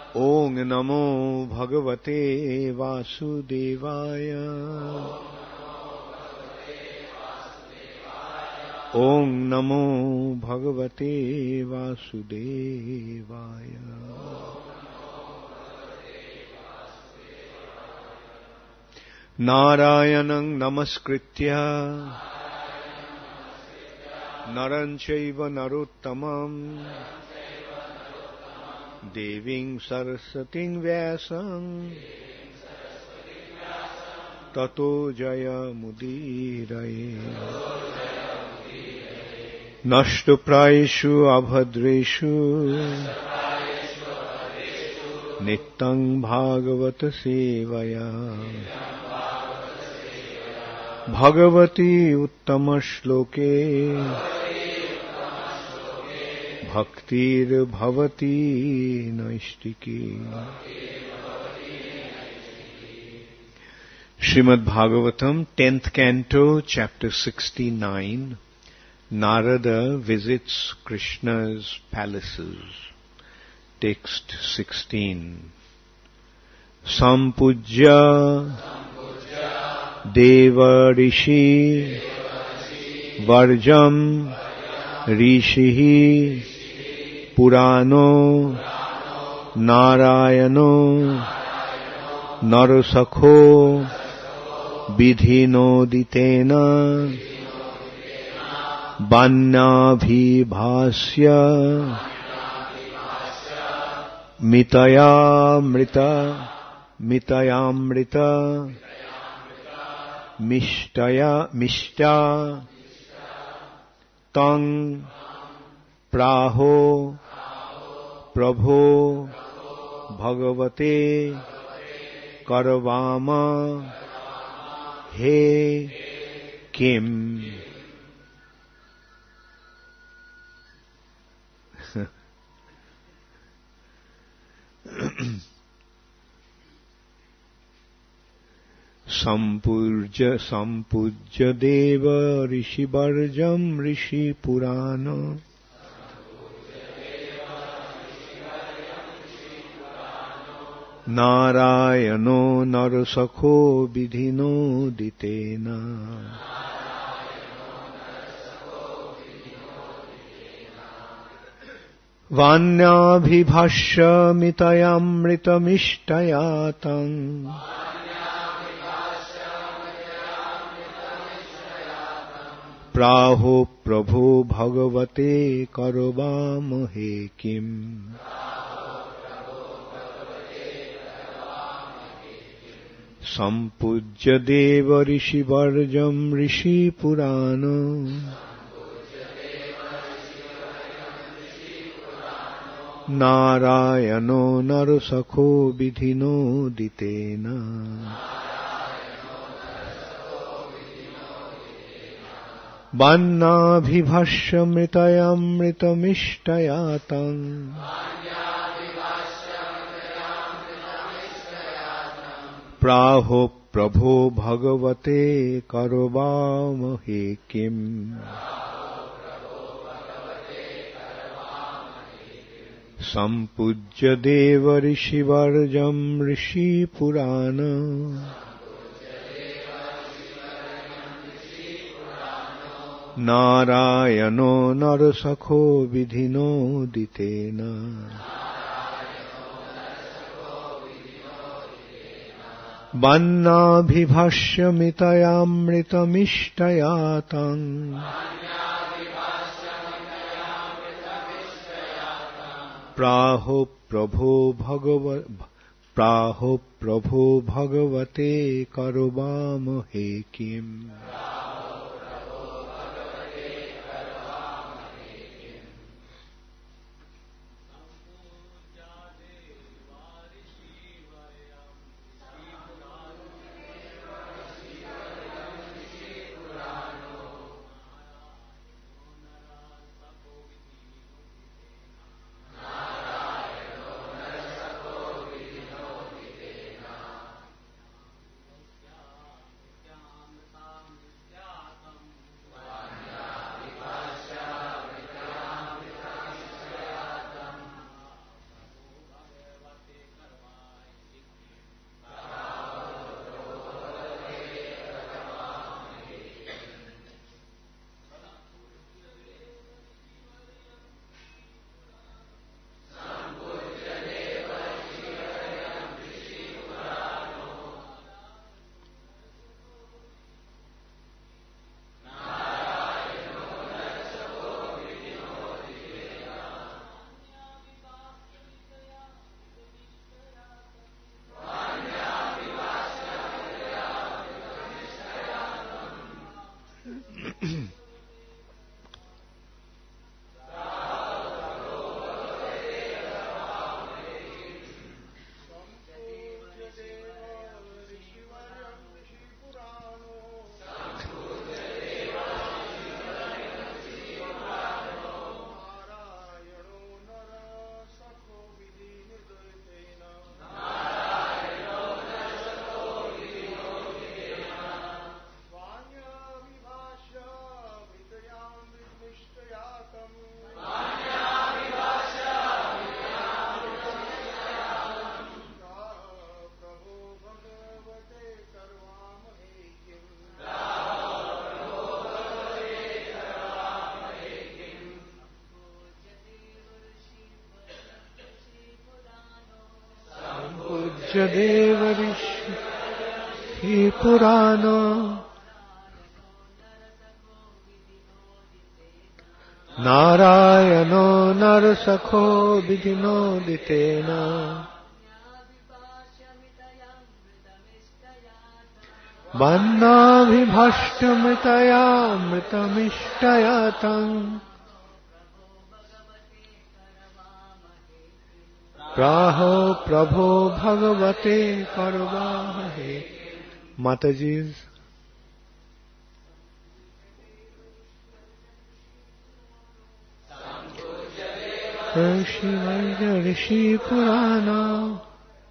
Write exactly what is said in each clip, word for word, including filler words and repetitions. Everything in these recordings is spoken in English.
ओम नमो भगवते वासुदेवाय। ओम नमो भगवते वासुदेवाय। नारायणं नमस्कृत्य नरं चैव नरोत्तमं देवीं सरस्वतीं व्यासं ततो जयमुदीरये। नष्टप्रायेषु अभद्रेषु नित्यं भागवत सेवया भगवती उत्तम श्लोके भक्तिर्भवती नैष्टिकी। Srimad Bhagavatam, tenth canto, chapter sixty-nine. Narada visits Krishna's palaces. Text sixteen. Sampujya Deva Rishi Varjam Rishihi Purano Narayano Narasakho Vidhinoditena Bannabhibhasya Mitayamrita Mitayamrita Mishtaya Mishta Tang Praho Prabho Bhagavate Karvama He Kim. Sampujya Sampujya Deva Rishi Varjam Rishi Purana Narayano Narasakho Vidhino Ditena Vanyabhibhasya Mitayamritamishtayatam Praho Prabho Bhagavate Karvamahe Kim. Sampujya Deva Rishi Varjam Rishi Purana Narayano Narasakho Vidhino Ditena Vannabhibhasya Mitayamritamishtayatam Praho Prabho Bhagavate Karvamahe Kim. Sampujya Deva Rishi Varjam Rishi Purana Narayano Narasakho Vidhino Ditena Vannabhibhasya Mitayamritamishtayatam Praho Prabho Bhagava Praho Prabho Bhagavate Karvamahe Kim. Deva Rishi Purana Narayano Narasakho Vidinoditena Vanna Vibhashtamitaya Mritamishtayatang Praho Prabho Bhagavate Karvavahe. Mataji's Rishi Vaidya Rishi Purana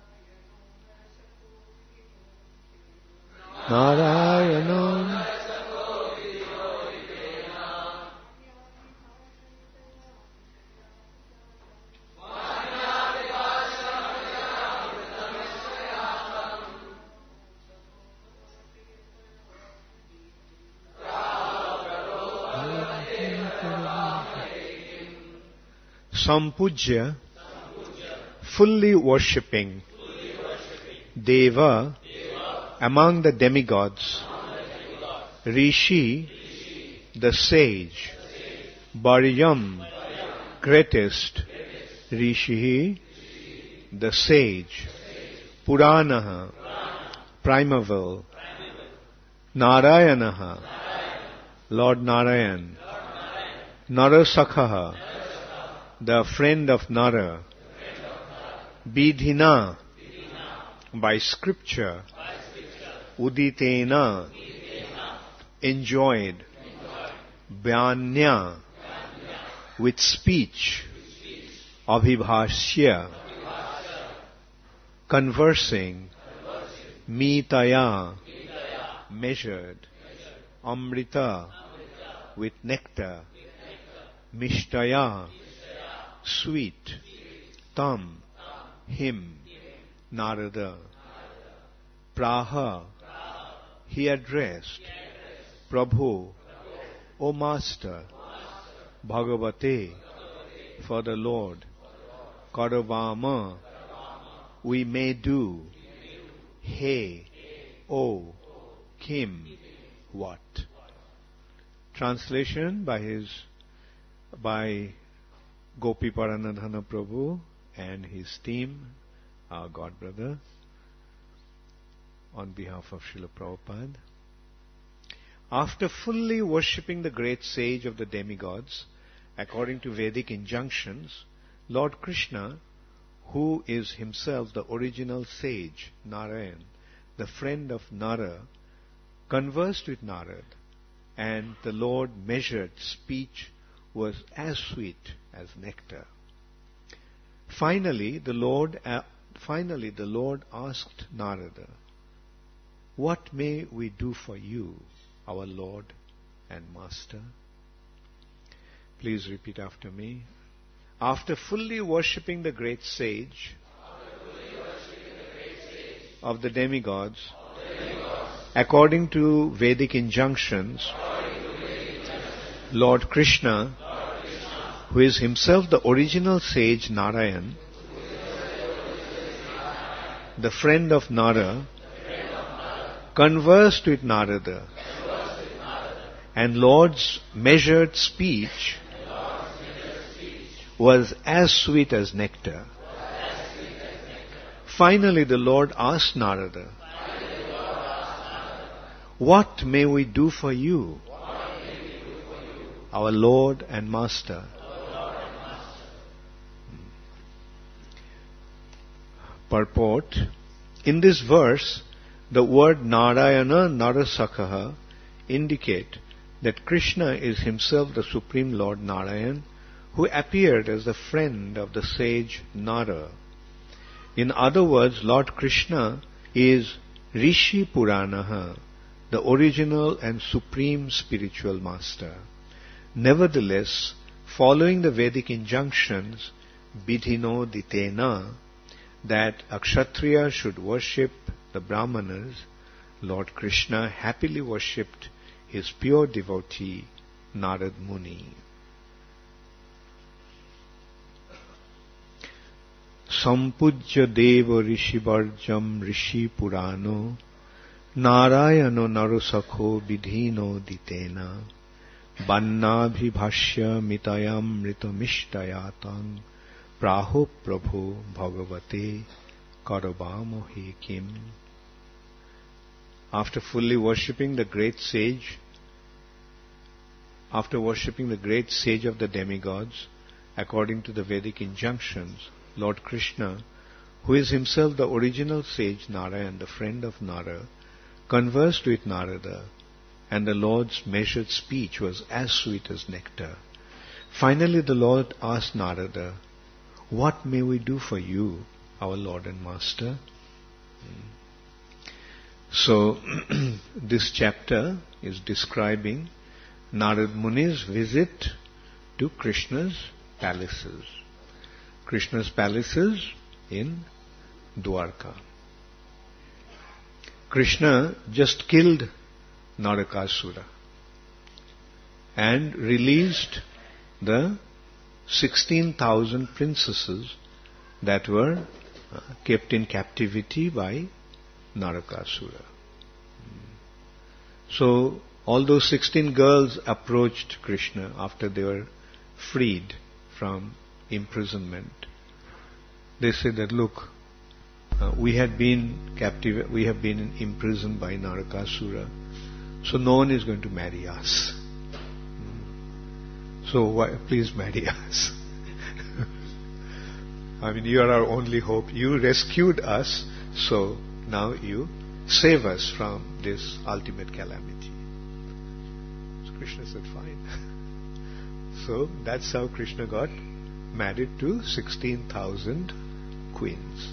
Narayana Sampujya, fully worshipping Deva among the demigods, Rishi, the sage, Baryam, greatest, Rishi, the sage, Puranaha, primeval, Narayanaha, Lord Narayan, Narasakhaha, the friend of Nara, Bidhina, by scripture, Uditena, enjoyed, Vyanya, with speech, Abhibhashya, conversing, Mitaya, measured, Amrita, with nectar, Mishtaya, sweet, Tam, him, Narada, Praha, he addressed, Prabhu, O Master, Bhagavate, for the Lord, Karavama, we may do, Hey, O, Kim, what? Translation by his, by Gopi Paranadhana Prabhu and his team, our God brother, on behalf of Srila Prabhupada. After fully worshipping the great sage of the demigods, according to Vedic injunctions, Lord Krishna, who is himself the original sage, Narayan, the friend of Nara, conversed with Narad, and the Lord measured speech was as sweet as nectar. Finally, the Lord, uh, finally the Lord asked Narada, "What may we do for you, our Lord and Master?" Please repeat after me. After fully worshipping the great sage, the great sage of the demigods, of the demigods according to Vedic injunctions, to Vedic injunctions Lord Krishna, Lord Krishna, who is himself the original sage Narayan, the friend of Nara, conversed with Narada, and Lord's measured speech was as sweet as nectar. Finally, the Lord asked Narada, "What may we do for you, our Lord and Master?" Purport. In this verse, the word Narayana Narasakha indicate that Krishna is himself the Supreme Lord Narayan, who appeared as the friend of the sage Nara. In other words, Lord Krishna is Rishi Puranaha, the original and supreme spiritual master. Nevertheless, following the Vedic injunctions, Vidhino Ditena, that a Kshatriya should worship the Brahmanas, Lord Krishna happily worshipped his pure devotee, Narad Muni. Sampujya Deva Rishivarjam Rishi Purano Narayano Narusakho Vidhino Ditena Bannabhibhashya Mitayam Ritamishtayatam Praho Prabhu Bhagavate Karavamohi Kim. After fully worshipping the great sage, after worshipping the great sage of the demigods, according to the Vedic injunctions, Lord Krishna, who is himself the original sage Narayan, the friend of Nara, conversed with Narada, and the Lord's measured speech was as sweet as nectar. Finally the Lord asked Narada, "What may we do for you, our Lord and Master?" So, this chapter is describing Narad Muni's visit to Krishna's palaces. Krishna's palaces in Dwarka. Krishna just killed Narakasura and released the sixteen thousand princesses that were uh, kept in captivity by Narakasura. So, all those sixteen girls approached Krishna after they were freed from imprisonment. They said that, look, uh, we had been captive, we have been imprisoned by Narakasura, so no one is going to marry us. So why, please marry us. I mean, you are our only hope. You rescued us, so now you save us from this ultimate calamity. So Krishna said, fine. So that's how Krishna got married to sixteen thousand queens.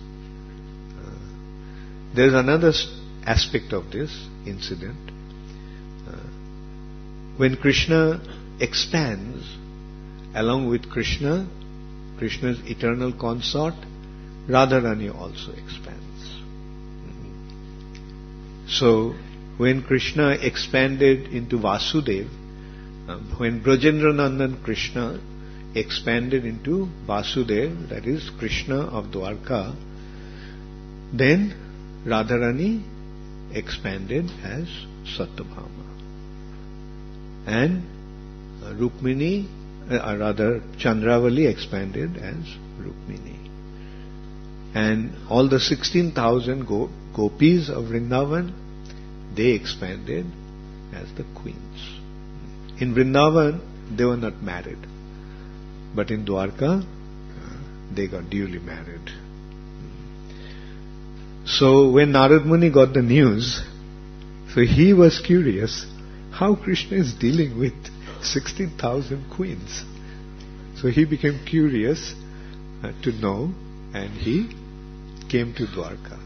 Uh, there's another aspect of this incident. Uh, when Krishna expands, along with Krishna, Krishna's eternal consort, Radharani also expands. So, when Krishna expanded into Vasudeva, um, when Brajendranandan Krishna expanded into Vasudeva, that is Krishna of Dwarka, then Radharani expanded as Satyabhama. And uh, Rukmini, uh, rather Chandravali expanded as Rukmini. And all the sixteen thousand go- gopis of Vrindavan, they expanded as the queens. In Vrindavan, they were not married. But in Dwarka, uh, they got duly married. So when Narad Muni got the news, so he was curious how Krishna is dealing with sixteen thousand queens. So he became curious uh, to know, and he came to Dwarka.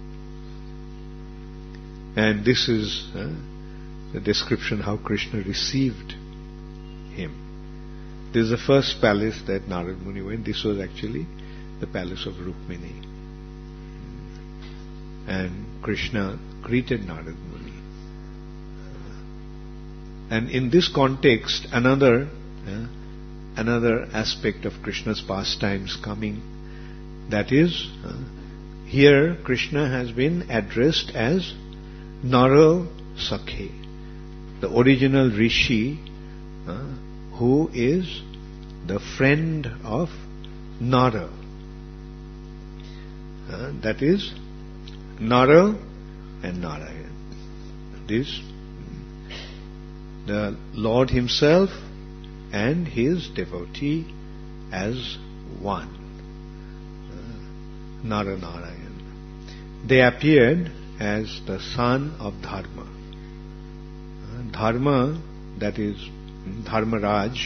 And this is uh, the description how Krishna received him. This is the first palace that Narad Muni went. This was actually the palace of Rukmini. And Krishna greeted Narad Muni. And in this context, another uh, another aspect of Krishna's pastimes coming, that is, uh, here Krishna has been addressed as Nara Sakhe, the original Rishi, uh, who is the friend of Nara. Uh, that is Nara and Narayan. This, the Lord himself and his devotee as one. Uh, Nara Narayan. They appeared as the son of Dharma. Uh, Dharma, that is Dharmaraj,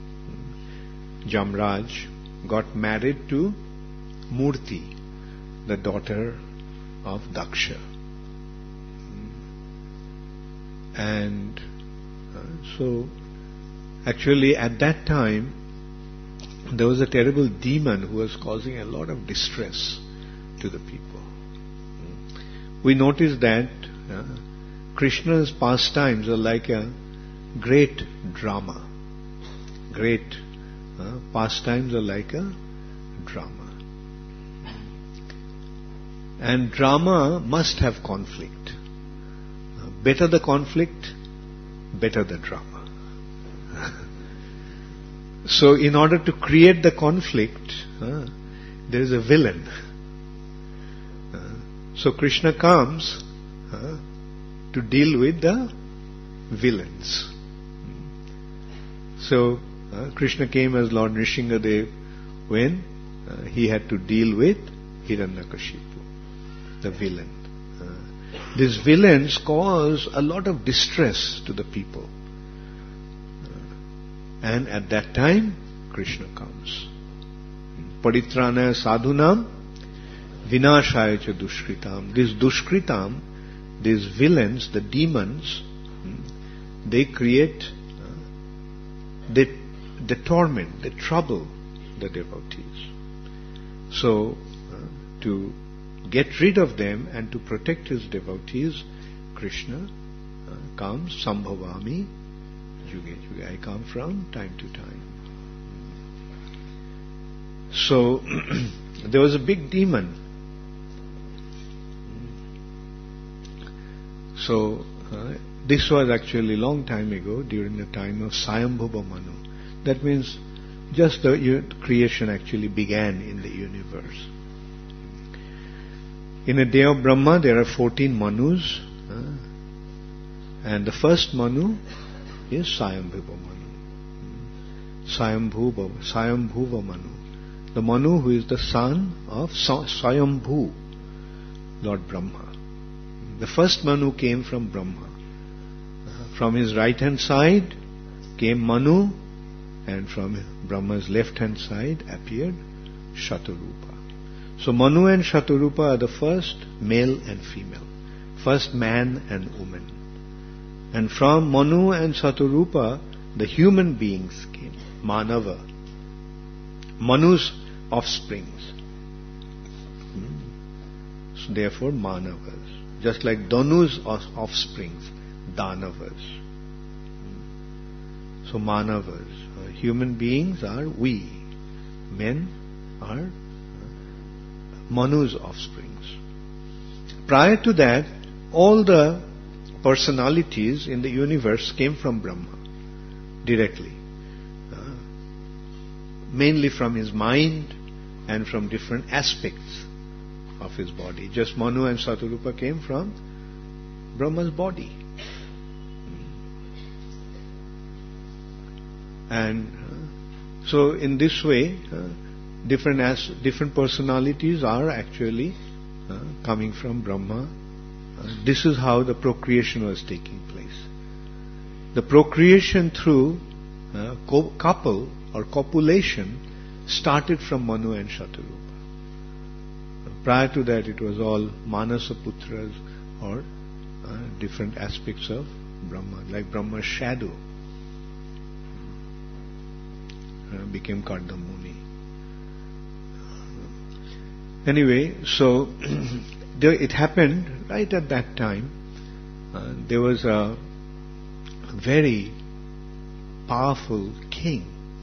Jamraj, got married to Murti, the daughter of Daksha. And uh, so, actually at that time, there was a terrible demon who was causing a lot of distress to the people. We notice that uh, Krishna's pastimes are like a great drama. Great uh, pastimes are like a drama. And drama must have conflict. Uh, better the conflict, better the drama. So in order to create the conflict, uh, there is a villain. Uh, so Krishna comes uh, to deal with the villains. So uh, Krishna came as Lord Nrsingadev when uh, he had to deal with Hiranyakashipu, the villain. Uh, these villains cause a lot of distress to the people. And at that time, Krishna comes. Paritranaya sadhunam, vinashaya cha dushkritam. These dushkritam, these villains, the demons, they create, uh, they, they torment, they trouble the devotees. So, uh, to get rid of them and to protect his devotees, Krishna uh, comes, sambhavami, Yuge, yuge. I come from time to time. So, there was a big demon. So, uh, this was actually a long time ago, during the time of Swayambhuva Manu. That means just the u- creation actually began in the universe. In a day of Brahma, there are fourteen Manus. Uh, and the first Manu is Swayambhuva Manu. Swayambhuva, Swayambhuva Manu. The Manu who is the son of Swayambhu, Lord Brahma. The first Manu came from Brahma. From his right hand side came Manu, and from Brahma's left hand side appeared Shatarupa. So Manu and Shatarupa are the first male and female, first man and woman. And from Manu and Shatarupa, the human beings came, Manava, Manu's offsprings. Hmm. So therefore, Manavas. Just like Danu's offsprings, Danavas. Hmm. So Manavas, uh, human beings are we, men are uh, Manu's offsprings. Prior to that, all the personalities in the universe came from Brahma directly, uh, mainly from his mind and from different aspects of his body. Just Manu and Shatarupa came from Brahma's body. And uh, so in this way, uh, different as, different personalities are actually uh, coming from Brahma. Uh, this is how the procreation was taking place. The procreation through uh, co- couple or copulation started from Manu and Shatarupa. Prior to that, it was all Manasaputras or uh, different aspects of Brahma, like Brahma's shadow uh, became Kardamuni. Anyway, so there, it happened right at that time. Uh, there was a very powerful king.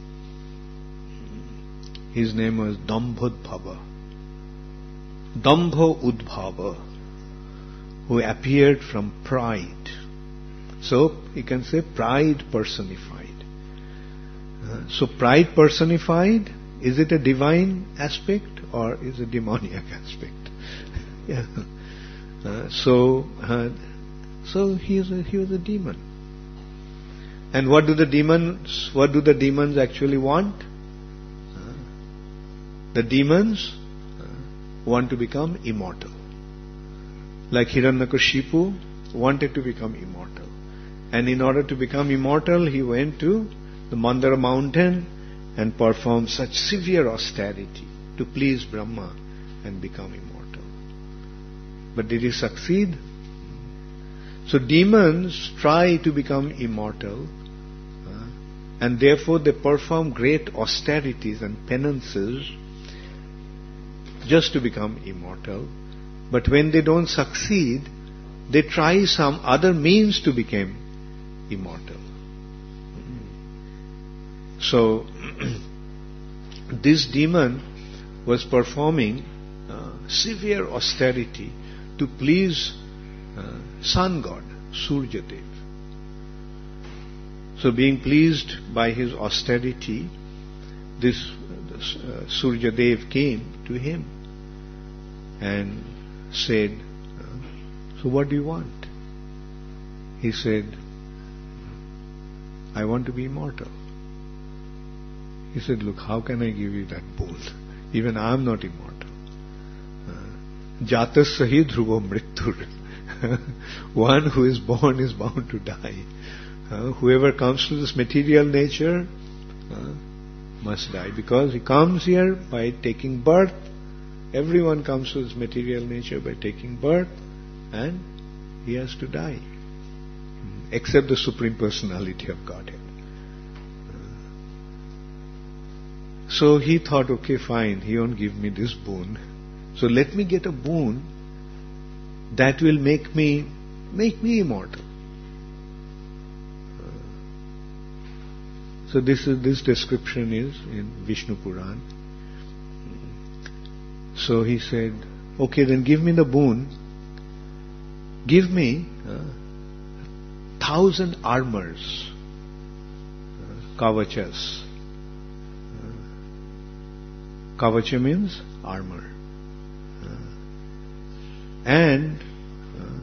His name was Dambhodbhava. Dambho Udbhava, who appeared from pride. So, you can say pride personified. Uh, so, pride personified, is it a divine aspect or is it a demoniac aspect? Yeah. Uh, so, uh, so he is a, he was a demon. And what do the demons? What do the demons actually want? Uh, the demons uh, want to become immortal. Like Hiranyakashipu wanted to become immortal, and in order to become immortal, he went to the Mandara mountain and performed such severe austerity to please Brahma and become immortal. But did he succeed? So demons try to become immortal, uh, and therefore they perform great austerities and penances just to become immortal. But when they don't succeed, they try some other means to become immortal. So this demon was performing uh, severe austerity to please uh, sun god, Suryadev. So being pleased by his austerity, this, this uh, Suryadev came to him and said, uh, so what do you want? He said, I want to be immortal. He said, look, how can I give you that boon? Even I am not immortal. Jatas sahi dhruvo mrittur. One who is born is bound to die. Uh, whoever comes to this material nature uh, must die, because he comes here by taking birth. Everyone comes to this material nature by taking birth, and he has to die, except the Supreme Personality of Godhead. So he thought, okay, fine, he won't give me this boon. So let me get a boon that will make me make me immortal. So this is this description is in Vishnu Puran. So he said, okay, then give me the boon. Give me uh, thousand armors, uh, kavachas. Uh, kavacha means armor. Uh, and uh,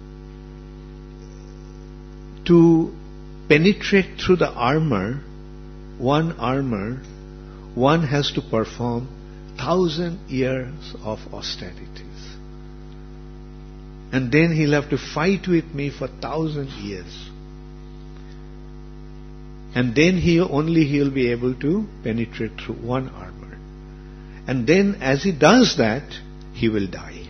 to penetrate through the armor, one armor, one has to perform thousand years of austerities. And then he'll have to fight with me for thousand years. And then he only he'll be able to penetrate through one armor. And then as he does that, he will die.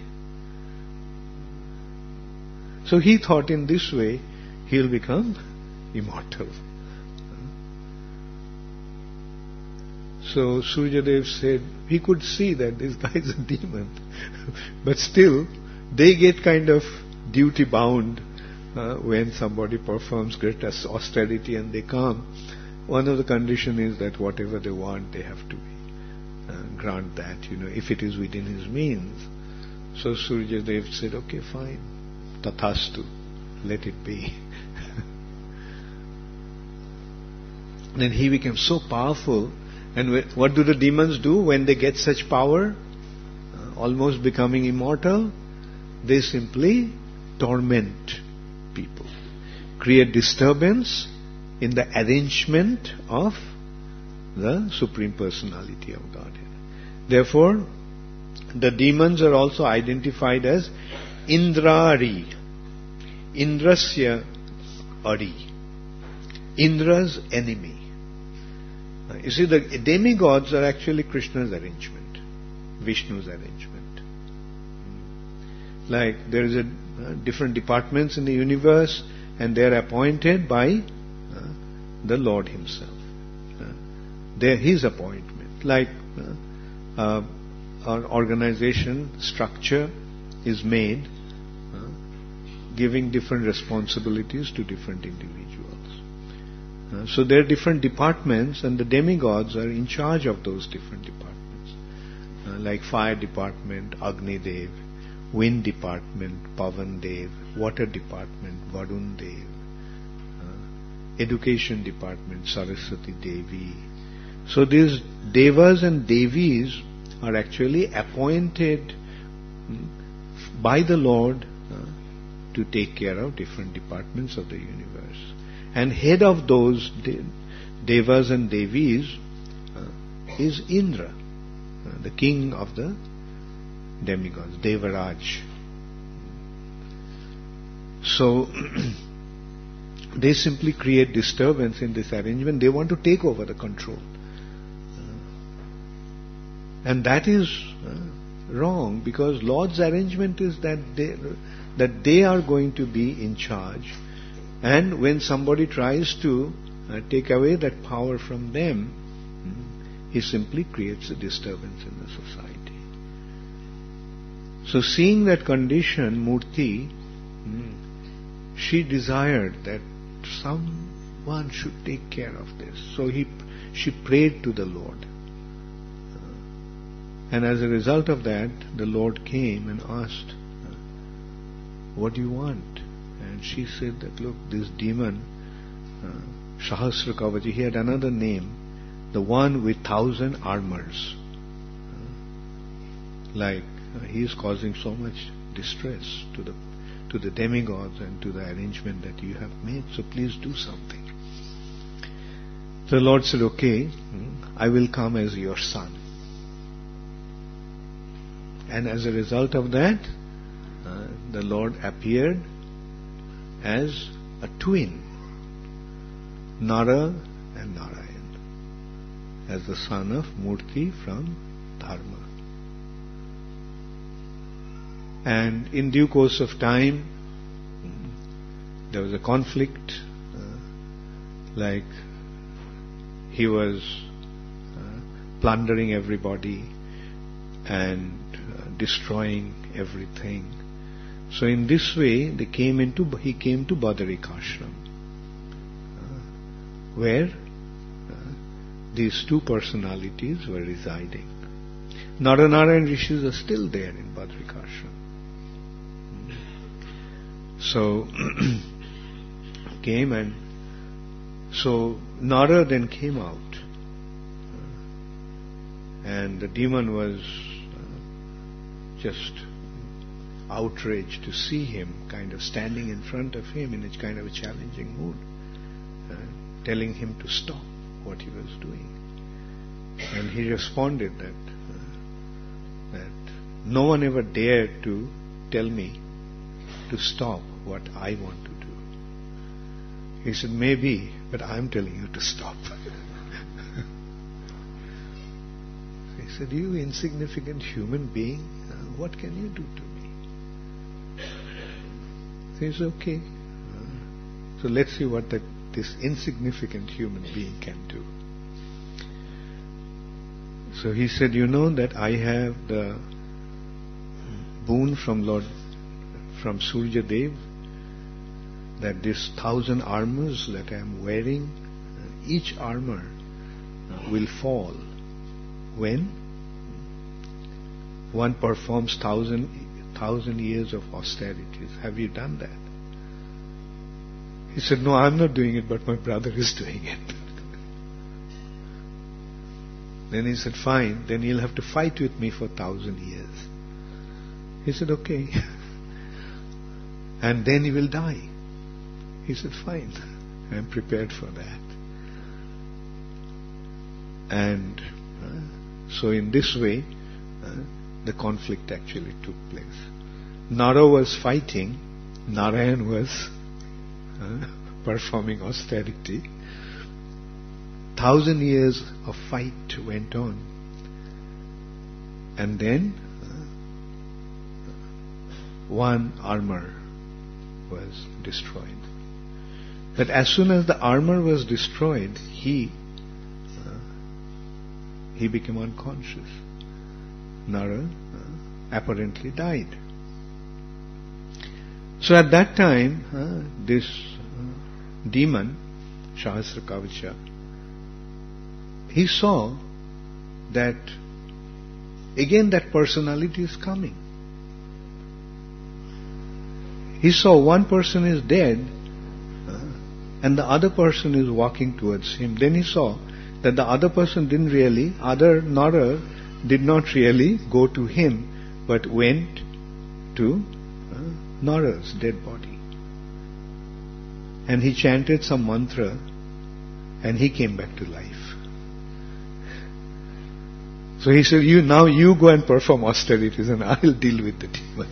So he thought in this way, he'll become immortal. So Suryadev said, he could see that this guy is a demon. But still, they get kind of duty bound uh, when somebody performs great austerity and they come. One of the conditions is that whatever they want, they have to uh, grant that, you know, if it is within his means. So Suryadev said, okay, fine, tathastu, let it be. Then he became so powerful. And what do the demons do when they get such power? Uh, almost becoming immortal. They simply torment people. Create disturbance in the arrangement of the Supreme Personality of Godhead. Therefore, the demons are also identified as Indrari. Indrasya Ari. Indra's enemy. You see, the demigods are actually Krishna's arrangement, Vishnu's arrangement. Like there is a uh, different departments in the universe, and they are appointed by uh, the Lord Himself. Uh, they are His appointment. Like uh, uh, our organization structure is made, uh, giving different responsibilities to different individuals. Uh, so there are different departments, and the demigods are in charge of those different departments. Uh, like fire department, Agni Dev, wind department, Pavan Dev, water department, Varun Dev, uh, education department, Saraswati Devi. So these devas and devis are actually appointed by the Lord uh, to take care of different departments of the universe. And head of those de- devas and devis uh, is Indra, uh, the king of the demigods, Devaraj. So they simply create disturbance in this arrangement. They want to take over the control. Uh, and that is uh, wrong, because Lord's arrangement is that they, that they are going to be in charge. And when somebody tries to uh, take away that power from them, mm, he simply creates a disturbance in the society. So seeing that condition, Murti, mm, she desired that someone should take care of this. So he, she prayed to the Lord. Uh, And as a result of that, the Lord came and asked, what do you want? And she said that, look, this demon, uh, Sahasra Kavachi, he had another name, the one with thousand armors. Uh, like, uh, he is causing so much distress to the to the demigods and to the arrangement that you have made, so please do something. The Lord said, okay, I will come as your son. And as a result of that, uh, the Lord appeared as a twin, Nara and Narayan, as the son of Murti from Dharma. And in due course of time, there was a conflict, uh, like he was uh, plundering everybody and uh, destroying everything. So in this way, they came into he came to Badarikashram, uh, where uh, these two personalities were residing. Naranara and Rishis are still there in Badarikashram. So came and so Nara then came out, uh, and the demon was uh, just outraged to see him, kind of standing in front of him in a kind of a challenging mood, uh, telling him to stop what he was doing. And he responded that uh, that no one ever dared to tell me to stop what I want to do. He said, maybe, but I'm telling you to stop. He said, you insignificant human being, uh, what can you do to me? So he said, okay. Uh, so let's see what that, this insignificant human being can do. So he said, you know that I have the boon from Lord, from Surya Dev, that this thousand armors that I am wearing, uh, each armor uh, will fall when one performs thousand thousand years of austerities. Have you done that? He said, no, I'm not doing it, but my brother is doing it. Then he said, fine, then you'll have to fight with me for thousand years. He said, okay. And then you will die. He said, fine, I'm prepared for that. And uh, so in this way, uh, the conflict actually took place. Nara was fighting, Narayan was uh, performing austerity. Thousand years of fight went on. And then uh, one armor was destroyed. But as soon as the armor was destroyed, he uh, he became unconscious. Nara uh, apparently died. So at that time, uh, this uh, demon, Sahasra Kavacha, he saw that again that personality is coming. He saw one person is dead, and the other person is walking towards him. Then he saw that the other person didn't really, other Nara did not really go to him, but went to uh, Nara's dead body. And he chanted some mantra, and he came back to life. So he said, "You now you go and perform austerities, and I'll deal with the demon."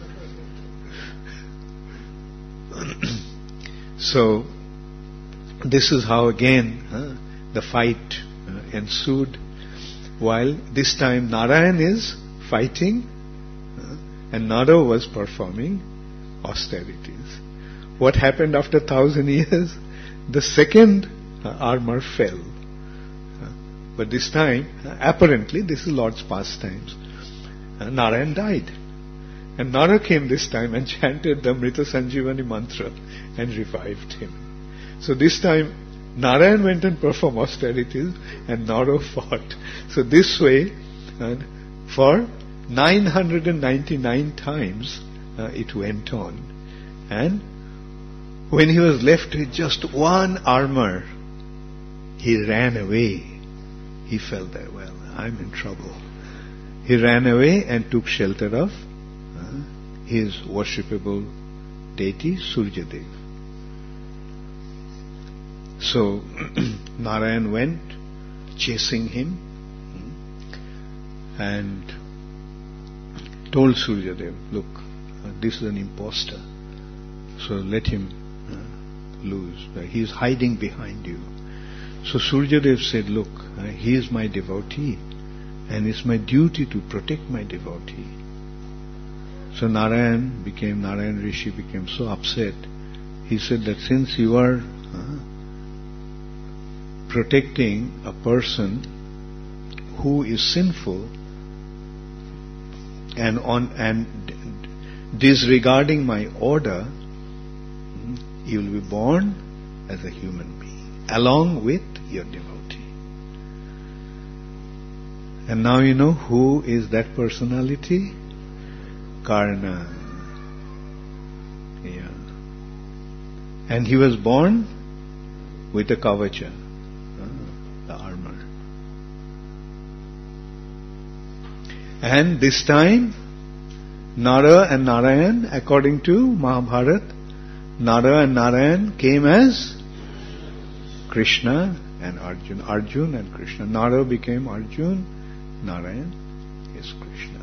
So this is how again uh, the fight uh, ensued, while this time Narayan is fighting uh, and Nara was performing austerities. What happened after thousand years? The second uh, armor fell. Uh, but this time, uh, apparently, this is Lord's pastimes. Uh, Narayan died. And Nara came this time and chanted the Mrita Sanjivani mantra and revived him. So this time, Narayan went and performed austerities and Nara fought. So this way, uh, For nine hundred ninety-nine times uh, it went on. And when he was left with just one armor, he ran away. He felt that, well, I'm in trouble. He ran away and took shelter of uh, his worshipable deity, Suryadev. So, Narayan went chasing him and told Suryadev, look, uh, this is an impostor, so let him uh, lose. Uh, he is hiding behind you. So Suryadev said, look, uh, he is my devotee, and it's my duty to protect my devotee. So Narayan became, Narayan Rishi became so upset. He said that since you are uh, protecting a person who is sinful and on and disregarding my order, you will be born as a human being along with your devotee. And now you know who is that personality? Karna. Yeah. And he was born with a kavacha, uh, the armor. And this time, Nara and Narayan, according to Mahabharata, Nara and Narayan came as Krishna and Arjuna. Arjuna and Krishna. Nara became Arjuna, Narayan is Krishna.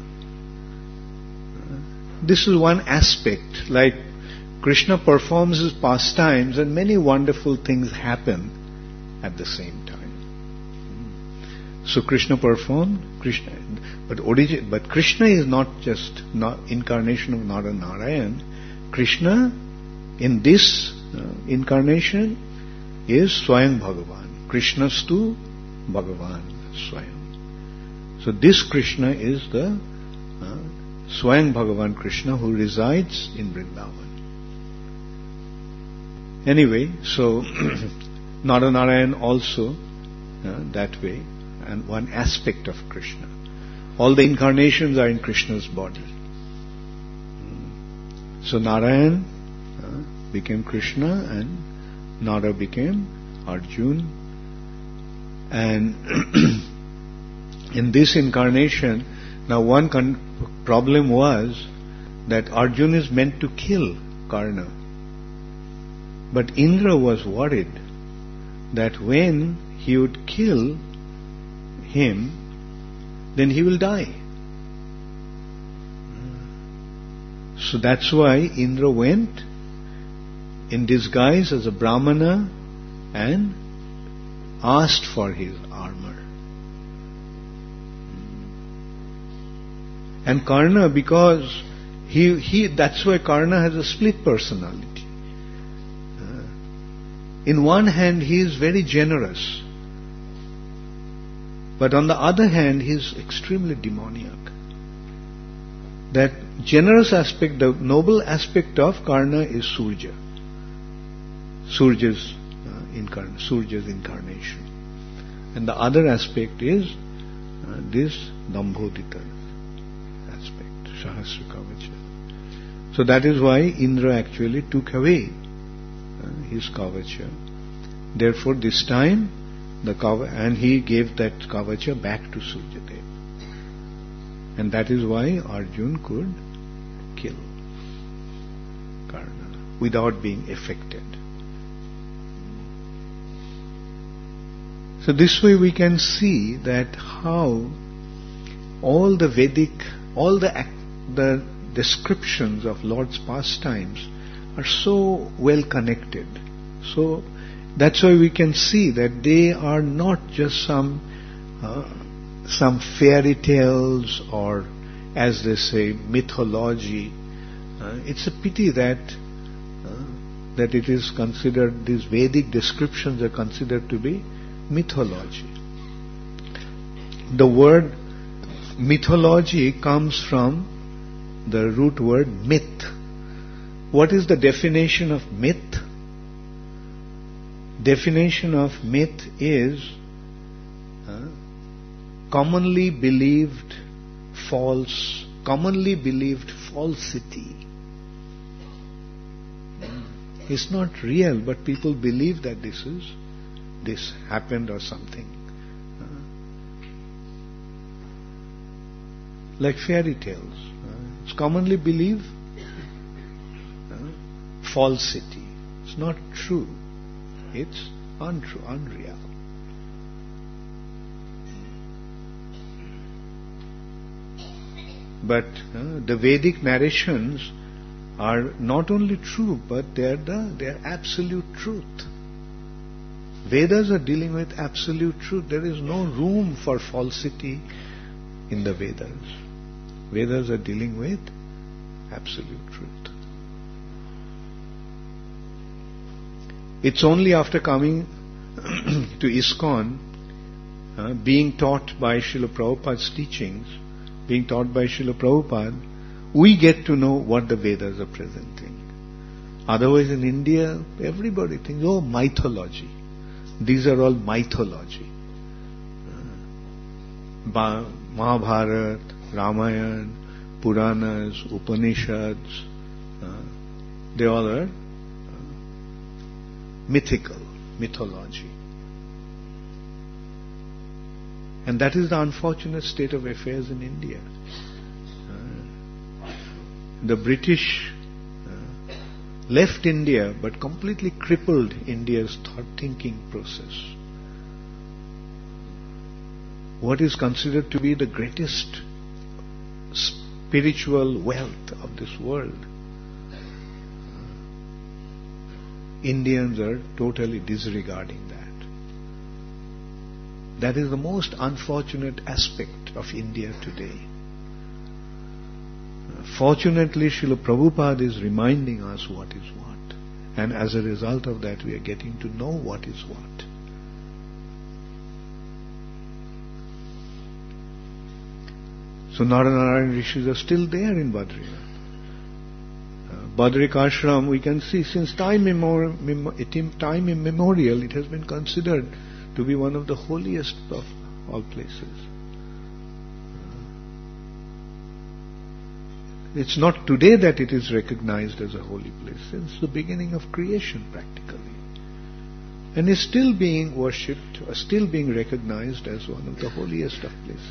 This is one aspect, like Krishna performs his pastimes and many wonderful things happen at the same time. So Krishna performed, Krishna, but origin, but Krishna is not just not incarnation of Nara Narayan. Krishna in this uh, incarnation is Swayam Bhagavan. Krishnastu Bhagavan Swayam. So this Krishna is the uh, Swayam Bhagavan Krishna who resides in Vrindavan. Anyway, so Nara Narayan also uh, that way, and one aspect of Krishna. All the incarnations are in Krishna's body. So Narayan uh, became Krishna and Nara became Arjuna. And in this incarnation, now one con- problem was that Arjuna is meant to kill Karna. But Indra was worried that when he would kill him, then he will die. So that's why Indra went in disguise as a Brahmana and asked for his armor. And Karna, because he, he that's why Karna has a split personality. Uh, in one hand he is very generous, but on the other hand he is extremely demoniac. That generous aspect, the noble aspect of Karna is Surya. Surya's uh, incarn- Surya's incarnation. And the other aspect is uh, this Dambhodita aspect, Sahasra Kavacha. So that is why Indra actually took away uh, his Kavacha. Therefore this time, the Kavacha, and he gave that Kavacha back to Suryadev. And that is why Arjuna could kill Karna without being affected. So this way we can see that how all the Vedic, all the the descriptions of Lord's pastimes are so well connected. So that's why we can see that they are not just some uh, some fairy tales or, as they say, mythology. Uh, it's a pity that uh, that it is considered, these Vedic descriptions are considered to be mythology. The word mythology comes from the root word myth. What is the definition of myth? Definition of myth is uh, commonly believed false, commonly believed falsity. It's not real, but people believe that this is, this happened or something. Like fairy tales. It's commonly believed falsity. It's not true. It's untrue, unreal. But uh, the Vedic narrations are not only true, but they are the they are absolute truth. Vedas are dealing with absolute truth. There is no room for falsity in the Vedas. Vedas are dealing with absolute truth. It's only after coming to ISKCON, uh, being taught by Srila Prabhupada's teachings, being taught by Srila Prabhupada, we get to know what the Vedas are presenting. Otherwise in India, everybody thinks, oh, mythology. These are all mythology. Uh, Mahabharata, Ramayana, Puranas, Upanishads, uh, they all are uh, mythical, mythology. And that is the unfortunate state of affairs in India. Uh, the British uh, left India but completely crippled India's thought-thinking process. What is considered to be the greatest spiritual wealth of this world, Indians are totally disregarding that. That is the most unfortunate aspect of India today. Fortunately, Srila Prabhupada is reminding us what is what. And as a result of that, we are getting to know what is what. So Naranarayan Rishis are still there in Badrinath. Uh, Badrik Ashram, we can see since time, immemorial, time immemorial, it has been considered to be one of the holiest of all places. It's not today that it is recognized as a holy place, since the beginning of creation practically. And is still being worshipped, or still being recognized as one of the holiest of places.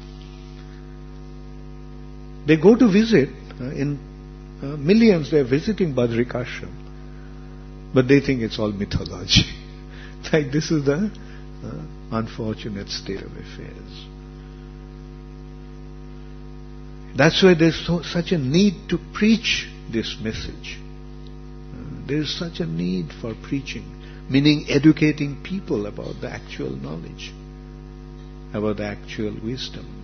They go to visit, uh, in uh, millions they are visiting Badrik Ashram, but they think it's all mythology. Like this is the uh, unfortunate state of affairs. That's why there's so, such a need to preach this message. Uh, there is such a need for preaching, meaning educating people about the actual knowledge, about the actual wisdom.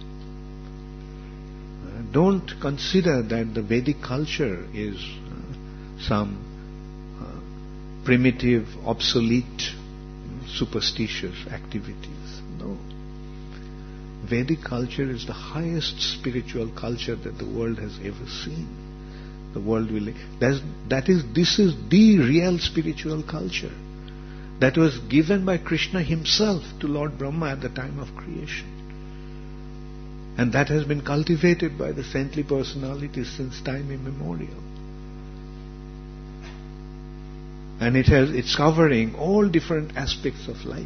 Don't consider that the Vedic culture is uh, some uh, primitive, obsolete, superstitious activities. No. Vedic culture is the highest spiritual culture that the world has ever seen. The world will... That's, that is, this is the real spiritual culture that was given by Krishna himself to Lord Brahma at the time of creation. And that has been cultivated by the saintly personalities since time immemorial. And it has, it's covering all different aspects of life.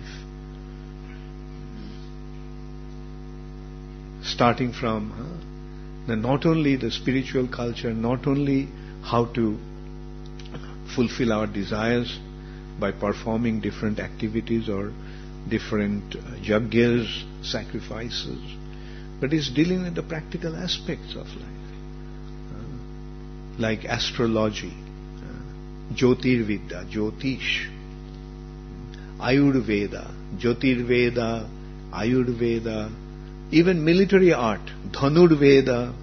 Starting from uh, the, not only the spiritual culture, not only how to fulfill our desires by performing different activities or different uh, yajnas, sacrifices, but it's dealing with the practical aspects of life, uh, like astrology, uh, Jyotirvidya, Jyotish, Ayurveda, Jyotirveda, Ayurveda, even military art, Dhanurveda.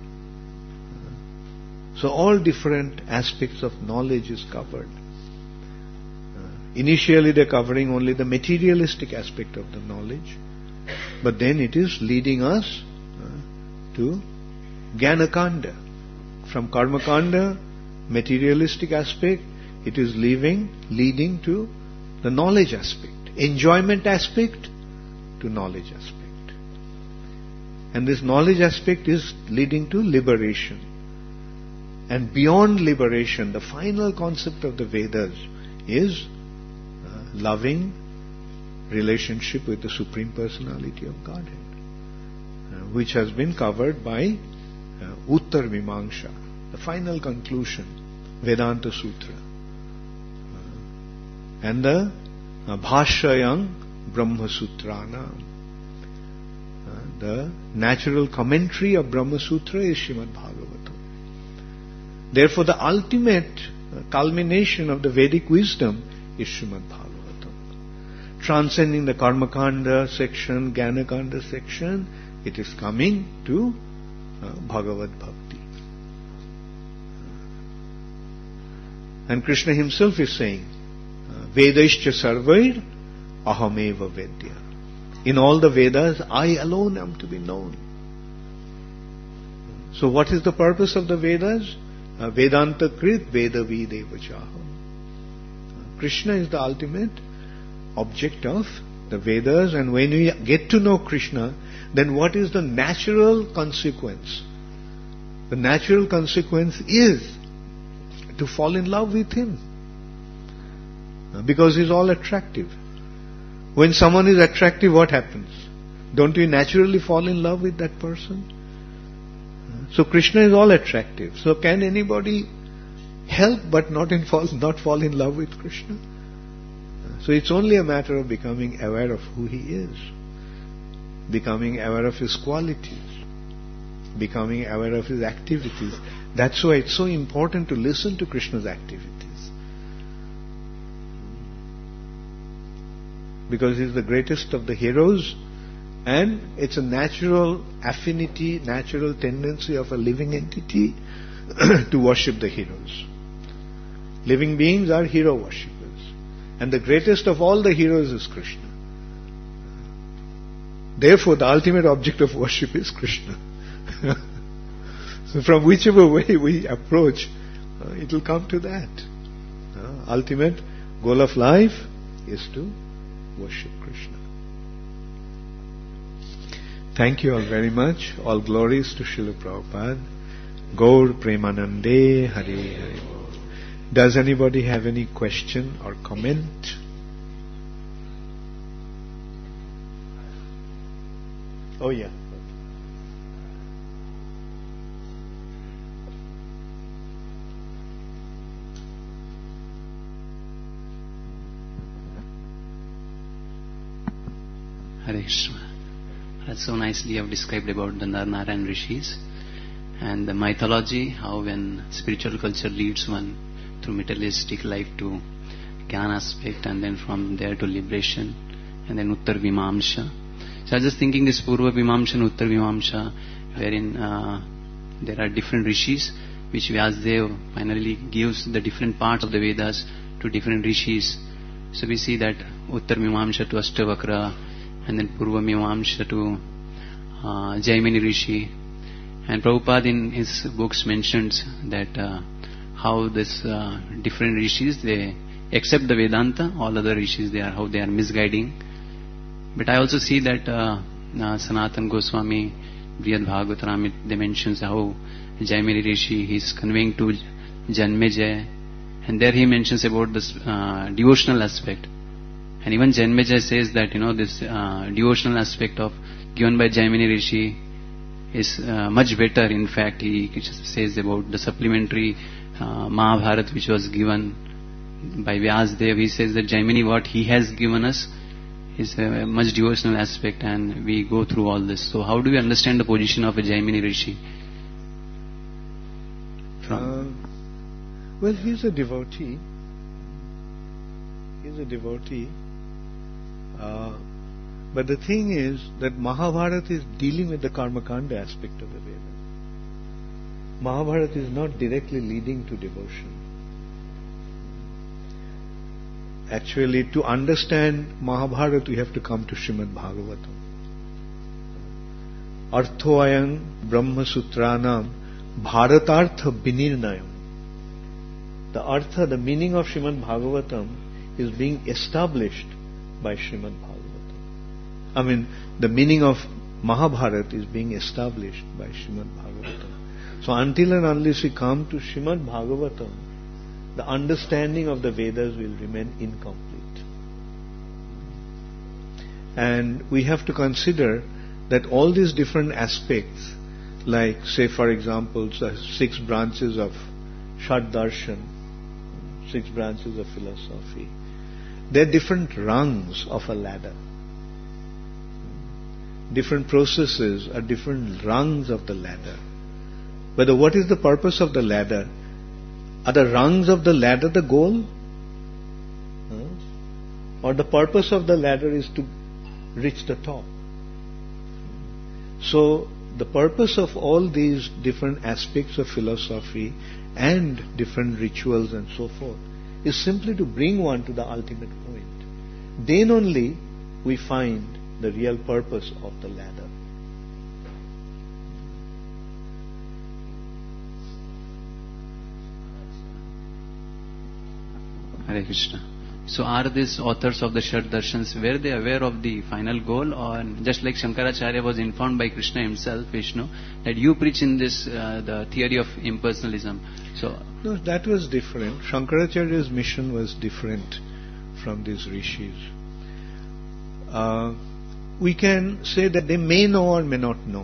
So all different aspects of knowledge is covered. Uh, initially they're covering only the materialistic aspect of the knowledge, but then it is leading us to Jnanakanda. From Karmakanda, materialistic aspect, it is leaving, leading to the knowledge aspect. Enjoyment aspect to knowledge aspect. And this knowledge aspect is leading to liberation. And beyond liberation, the final concept of the Vedas is uh, loving relationship with the Supreme Personality of Godhead, uh, which has been covered by uh, Uttar Mimamsa, the final conclusion, Vedanta Sutra, uh, and the uh, Bhashyayam Brahma Sutrana. Uh, the natural commentary of Brahma Sutra is Srimad Bhagavatam. Therefore, the ultimate uh, culmination of the Vedic wisdom is Srimad Bhagavatam. Transcending the Karmakanda section, Jnanakanda section, it is coming to uh, Bhagavad Bhakti. And Krishna himself is saying, Vedaischa sarvair ahameva vedya. In all the Vedas, I alone am to be known. So what is the purpose of the Vedas? Uh, Vedanta krit vedavi devachaham. Krishna is the ultimate object of the Vedas, and when we get to know Krishna, then what is the natural consequence? The natural consequence is to fall in love with Him. Because He's all attractive. When someone is attractive, what happens? Don't we naturally fall in love with that person? So Krishna is all attractive. So can anybody help but not in fall, not fall in love with Krishna? So it's only a matter of becoming aware of who He is, becoming aware of His qualities, becoming aware of His activities. That's why it's so important to listen to Krishna's activities. Because He's the greatest of the heroes, and it's a natural affinity, natural tendency of a living entity to worship the heroes. Living beings are hero worshippers. And the greatest of all the heroes is Krishna. Therefore, the ultimate object of worship is Krishna. So from whichever way we approach, uh, it will come to that. Uh, ultimate goal of life is to worship Krishna. Thank you all very much. All glories to Srila Prabhupada. Gaur Premanande Hare Hare. Does anybody have any question or comment? Oh yeah. Hare Krishna. That's so nicely you have described about the Nar-Narayan Rishis and the mythology, how when spiritual culture leads one through materialistic life to Jnana aspect, and then from there to liberation, and then Uttar Vimamsa. So I was just thinking this Purva Vimamsa and Uttar Vimamsa, wherein uh, there are different rishis, which Vyasadeva finally gives the different parts of the Vedas to different rishis. So we see that Uttar Vimamsa to Ashtavakra, and then Purva Mimamsa to uh, Jaimini Rishi. And Prabhupada in his books mentions that uh, how this uh, different rishis, they accept the Vedanta, all other rishis, they are how they are misguiding. But I also see that uh, uh, Sanatan Goswami, Brihad Bhagavatam, they mentions how Jaimini Rishi, he is conveying to Janmejaya, and there he mentions about this uh, devotional aspect. And even Janmejaya says that, you know, this uh, devotional aspect of given by Jaimini Rishi is uh, much better. In fact, he says about the supplementary uh, Mahabharata which was given by Vyasadeva. He says that Jaimini, what he has given us is a much devotional aspect, and we go through all this. So how do we understand the position of a Jaimini Rishi? From uh, well, he's a devotee. He's a devotee. Uh, but the thing is that Mahabharata is dealing with the Karmakanda aspect of the Vedas. Mahabharata is not directly leading to devotion. Actually, to understand Mahabharata, you have to come to Srimad Bhagavatam. Arthoayam Brahma Sutranam Bharatartha Binirnayam. The artha, the meaning of Srimad Bhagavatam is being established by Srimad Bhagavatam. I mean, the meaning of Mahabharata is being established by Srimad Bhagavatam. So until and unless we come to Srimad Bhagavatam, the understanding of the Vedas will remain incomplete. And we have to consider that all these different aspects, like say for example the six branches of Shad Darshan, six branches of philosophy, they are different rungs of a ladder. Different processes are different rungs of the ladder. But what is the purpose of the ladder? Are the rungs of the ladder the goal? Huh? Or the purpose of the ladder is to reach the top? So, the purpose of all these different aspects of philosophy and different rituals and so forth is simply to bring one to the ultimate point. Then only we find the real purpose of the ladder. Hare Krishna. So are these authors of the Shad Darshans, were they aware of the final goal, or just like Shankaracharya was informed by Krishna himself, Vishnu, that you preach in this, uh, the theory of impersonalism? So no, that was different. Shankaracharya's mission was different from these rishis. Uh, we can say that they may know or may not know.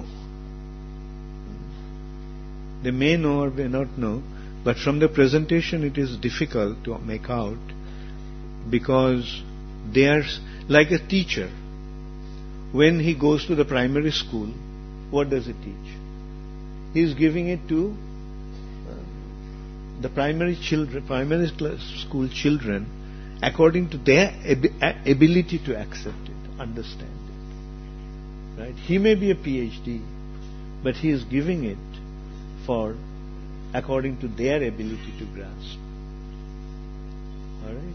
They may know or may not know, but from the presentation it is difficult to make out, because they are like a teacher. When he goes to the primary school, what does he teach? He is giving it to uh, the primary children, primary school children, according to their ab- ability to accept it, understand it. Right? He may be a PhD, but he is giving it for according to their ability to grasp. All right.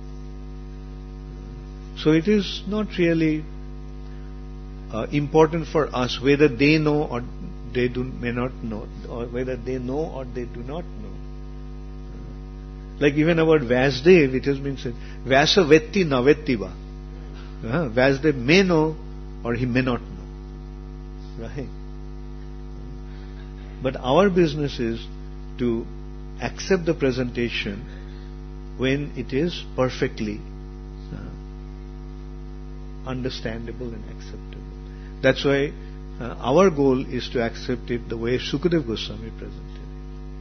So it is not really uh, important for us whether they know or they do may not know, or whether they know or they do not know. Like even about Vyasdev, it has been said, Vyasa vetti na vetti va. Uh, Vyasdev may know or he may not know. Right? But our business is to accept the presentation when it is perfectly understandable and acceptable. That's why uh, our goal is to accept it the way Sukadeva Goswami presented it.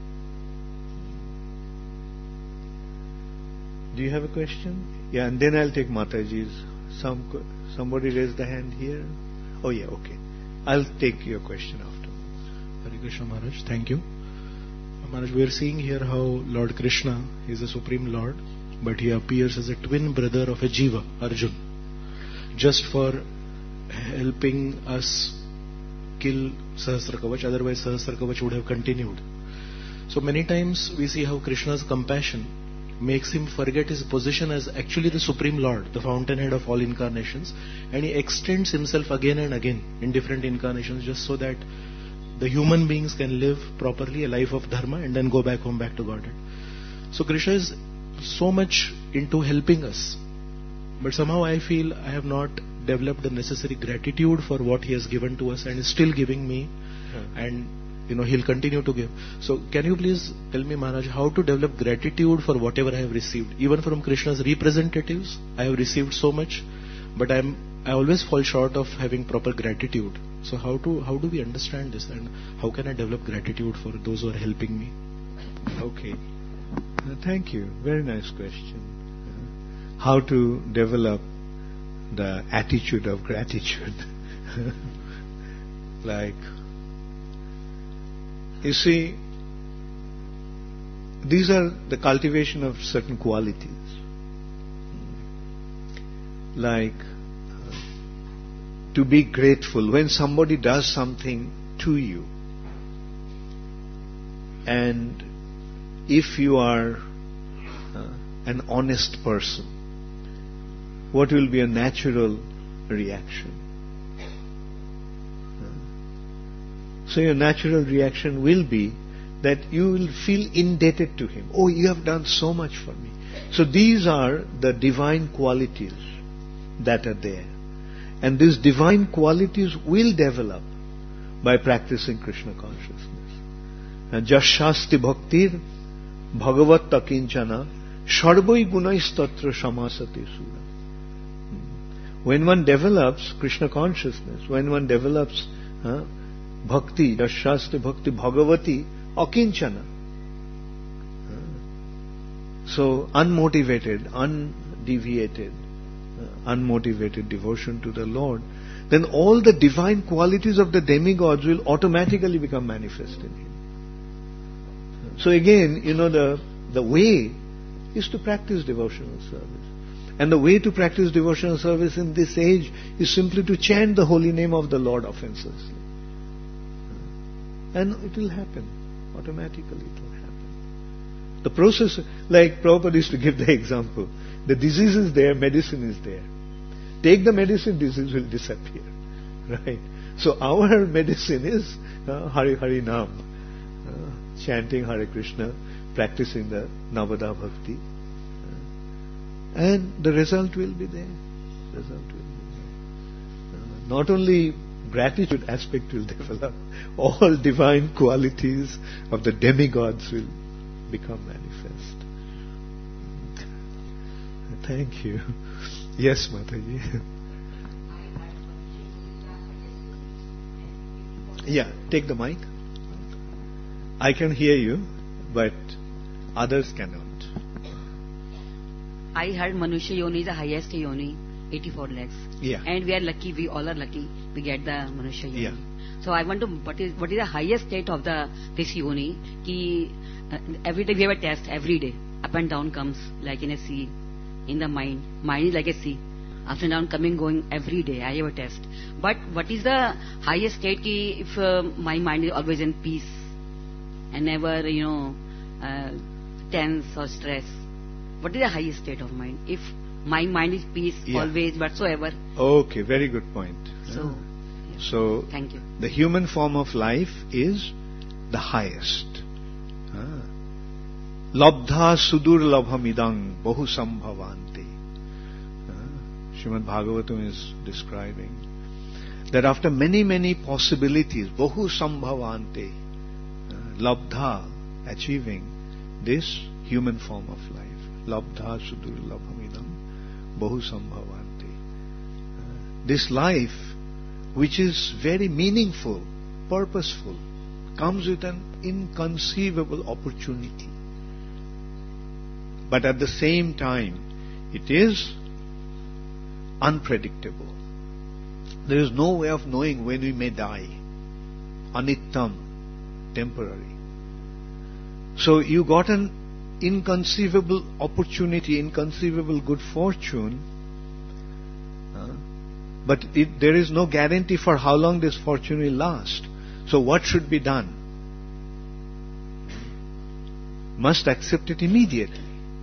Do you have a question? Yeah, and then I'll take Mataji's. Some somebody raised the hand here. Oh yeah, okay. I'll take your question after. Hare Krishna Maharaj, thank you. Maharaj, we are seeing here how Lord Krishna is the Supreme Lord, but he appears as a twin brother of a Jiva, Arjun, just for helping us kill Sahasra Kavach, otherwise Sahasra Kavach would have continued. So many times we see how Krishna's compassion makes him forget his position as actually the Supreme Lord, the fountainhead of all incarnations, and he extends himself again and again in different incarnations just so that the human beings can live properly a life of dharma and then go back home, back to Godhead. So Krishna is so much into helping us, but somehow I feel I have not developed the necessary gratitude for what he has given to us and is still giving me, hmm. and you know he'll continue to give. So can you please tell me, Maharaj, how to develop gratitude for whatever I have received, even from Krishna's representatives? I have received so much, but I'm I always fall short of having proper gratitude. So how to how do we understand this, and how can I develop gratitude for those who are helping me? Okay, uh, thank you. Very nice question. Uh, how to develop the attitude of gratitude? Like, you see, these are the cultivation of certain qualities. Like, to be grateful when somebody does something to you, and if you are uh, an honest person, what will be a natural reaction? Uh, so your natural reaction will be that you will feel indebted to him. Oh, you have done so much for me. So these are the divine qualities that are there. And these divine qualities will develop by practicing Krishna consciousness. And Jashasti Bhaktir Bhagavat Takinchana Sharvai Gunais Tatra Samasati Sura. When one develops Krishna consciousness, when one develops uh, Bhakti, Jashasti Bhakti Bhagavati Akinchana, uh, so unmotivated, undeviated, uh, unmotivated devotion to the Lord, then all the divine qualities of the demigods will automatically become manifest in him. So again, you know, the, the way is to practice devotional service. And the way to practice devotional service in this age is simply to chant the holy name of the Lord offenselessly. And it will happen. Automatically it will happen. The process, like Prabhupada used to give the example, the disease is there, medicine is there. Take the medicine, disease will disappear. Right? So our medicine is uh, Hari Hari Nam, uh, chanting Hare Krishna, practicing the Navada Bhakti. Uh, and the result will be there. Result will be there. Uh, not only gratitude aspect will develop, all divine qualities of the demigods will become manifest. Thank you. Yes, Mataji. Yeah, take the mic. I can hear you, but others cannot. I heard Manusha Yoni is the highest Yoni, eighty-four lakhs. Yeah. And we are lucky, we all are lucky, we get the Manusha Yoni. Yeah. So I want to, what is, what is the highest state of the this Yoni? Ki, uh, every day we have a test, every day. Up and down comes, like in a sea, in the mind. Mind is like a sea. Up and down, coming, going every day. I have a test. But what is the highest state ki if uh, my mind is always in peace and never, you know, uh, tense or stress? What is the highest state of mind? If my mind is peace Yeah. always, whatsoever. Okay, very good point. So, Yeah. So, thank you. the human form of life is the highest. Ah. Labdha sudur labhamidang bahu sambhavanti. Srimad Bhagavatam is describing that after many, many possibilities, bahu sambhavante, uh, labdha, achieving this human form of life. Labdha sudur labhamidam bahu sambhavante. Uh, this life, which is very meaningful, purposeful, comes with an inconceivable opportunity. But at the same time, it is unpredictable. There is no way of knowing when we may die. Anittam, temporary. So you got an inconceivable opportunity, inconceivable good fortune, uh, but it, there is no guarantee for how long this fortune will last. So what should be done? Must accept it immediately.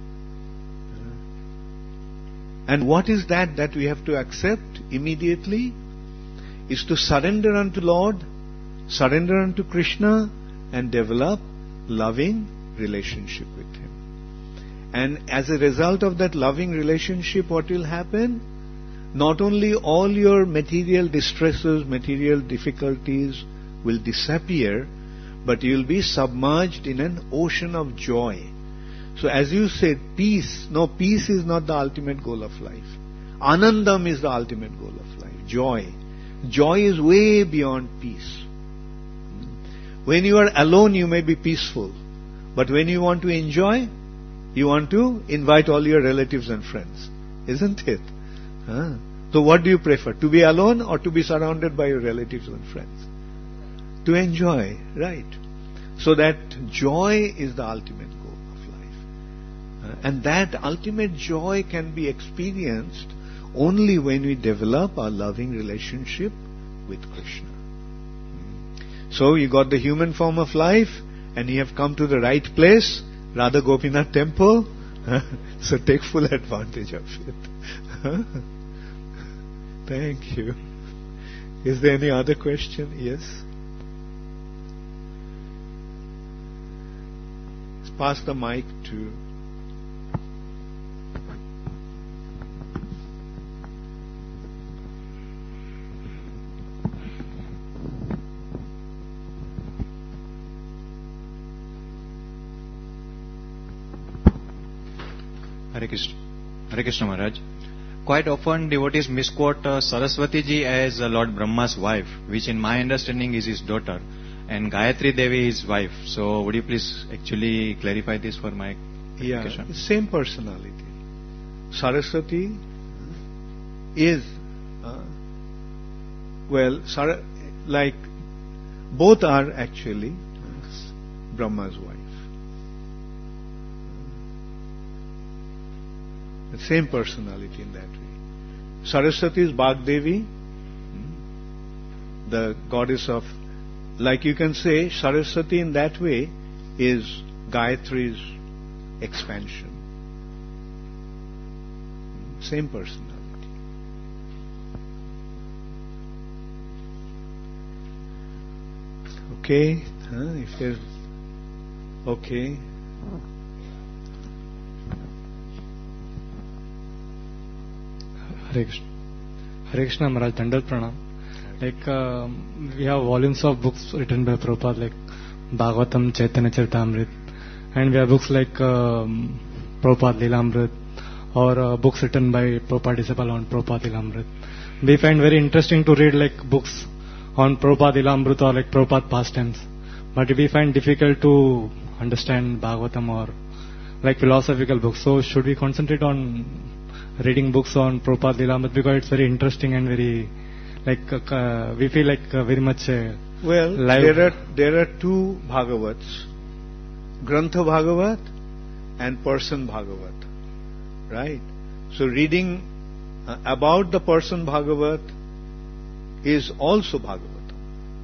And what is that that we have to accept immediately? Is to surrender unto Lord, surrender unto Krishna, and develop loving relationship with Him. And as a result of that loving relationship, what will happen? Not only all your material distresses, material difficulties will disappear, but you will be submerged in an ocean of joy. So as you said, peace. No, peace is not the ultimate goal of life. Anandam is the ultimate goal of life. Joy. Joy is way beyond peace. When you are alone, you may be peaceful. But when you want to enjoy, you want to invite all your relatives and friends. Isn't it? Huh? So what do you prefer? To be alone or to be surrounded by your relatives and friends? To enjoy, right. So that joy is the ultimate goal. And that ultimate joy can be experienced only when we develop our loving relationship with Krishna. So you got the human form of life and you have come to the right place, Radha Gopinath temple. So take full advantage of it. Thank you. Is there any other question? Yes? Let's pass the mic to... Hare Krishna. Hare Krishna Maharaj. Quite often devotees misquote uh, Saraswati ji as uh, Lord Brahma's wife, which in my understanding is his daughter, and Gayatri Devi his wife. So would you please actually clarify this for my Yeah, clarification? same personality. Saraswati is, uh, well, Sar- like, both are actually uh, Brahma's wife. The same personality in that way. Saraswati is Bhagdevi, the goddess of, like you can say, Saraswati in that way is Gayatri's expansion. Same personality. Okay, huh? If there's okay. Hare Krishna. Hare Krishna Maharaj, Dandal Pranam. Like um, we have volumes of books written by Prabhupada like Bhagavatam, Chaitanya Charitamrita, and we have books like um, Prabhupada Lilamrit, or uh, books written by Prabhupada disciple on Prabhupada Lilamrit. We find very interesting to read like books on Prabhupada Lilamrit or like Prabhupada pastimes, but we find difficult to understand Bhagavatam or like philosophical books. So should we concentrate on reading books on Prabhupada Lilamrit because it's very interesting and very like uh, we feel like uh, very much uh, Well, live. there are there are two Bhagavats, Grantha Bhagavat and Person Bhagavat, right? So reading uh, about the Person Bhagavat is also Bhagavatam.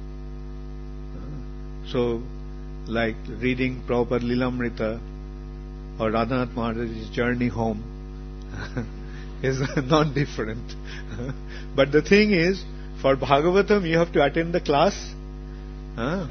Uh, so, like reading Prabhupada Lilamrita or Radhanath Maharaj's Journey Home is not different. But the thing is, for Bhagavatam you have to attend the class. Huh?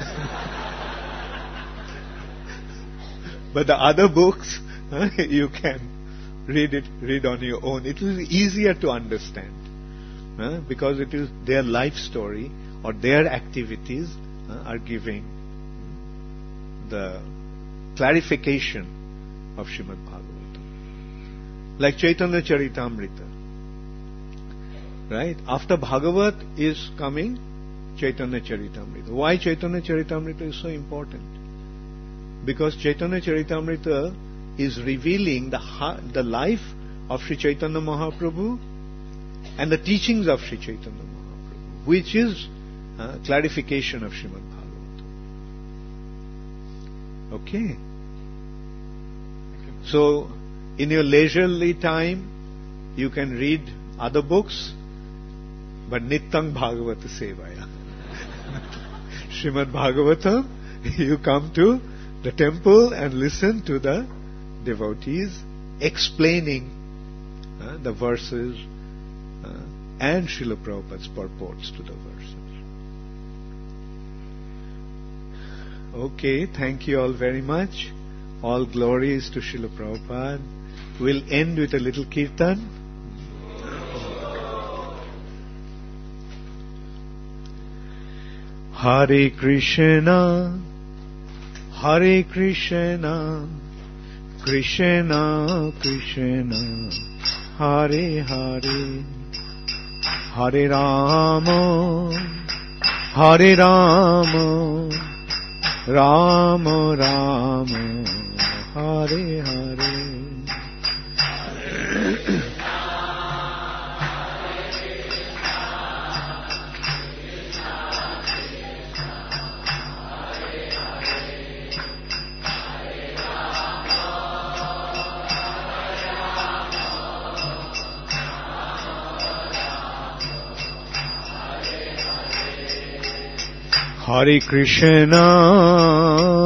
But the other books, huh, you can read it, read on your own. It is easier to understand, huh, because it is their life story or their activities uh, are giving the clarification of Srimad Bhagavatam. Like Chaitanya Charitamrita, right? After Bhagavat is coming Chaitanya Charitamrita. Why Chaitanya Charitamrita is so important? Because Chaitanya Charitamrita is revealing the the life of Sri Chaitanya Mahaprabhu and the teachings of Sri Chaitanya Mahaprabhu, which is uh, clarification of Srimad Bhagavatam. Okay. So, in your leisurely time, you can read other books, but Nittang Bhagavata Sevaya. Srimad Bhagavatam, you come to the temple and listen to the devotees explaining uh, the verses uh, and Srila Prabhupada's purports to the verses. Okay, thank you all very much. All glories to Srila Prabhupada. We'll end with a little kirtan. Hare Krishna, Hare Krishna, Krishna Krishna, Hare Hare, Hare Rama, Hare Rama, Rama Rama, Hare Hare. Hare Krishna